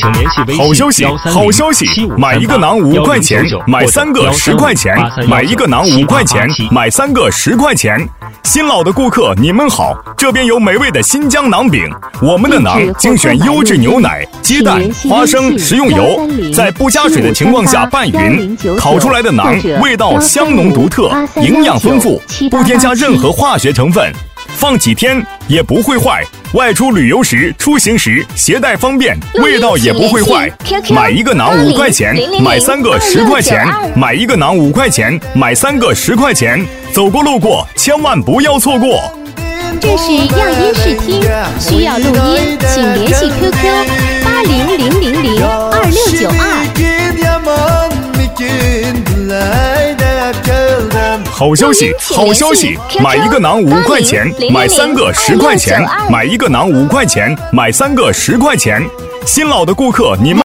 请联系微信。 好消息，好消息！买一个囊5块钱，买3个10块钱，买一个囊5块钱，买3个10块钱。新老的顾客，你们好，这边有美味的新疆馕饼，我们的馕精选优质牛奶、鸡蛋、花生、食用油，在不加水的情况下拌匀，烤出来的馕味道香浓独特，营养丰富，不添加任何化学成分，放几天也不会坏。外出旅游时、出行时携带方便，味道也不会坏。买一个馕5块钱，买3个10块钱，买一个馕5块钱，买3个10块钱。走过路过，千万不要错过。 这是样音视听，需要录音，请联系 QQ80002692。 好消息，好消息！买一个馕5块钱，买3个10块钱，买一个馕5块钱，买3个10块钱。新老的顾客，你们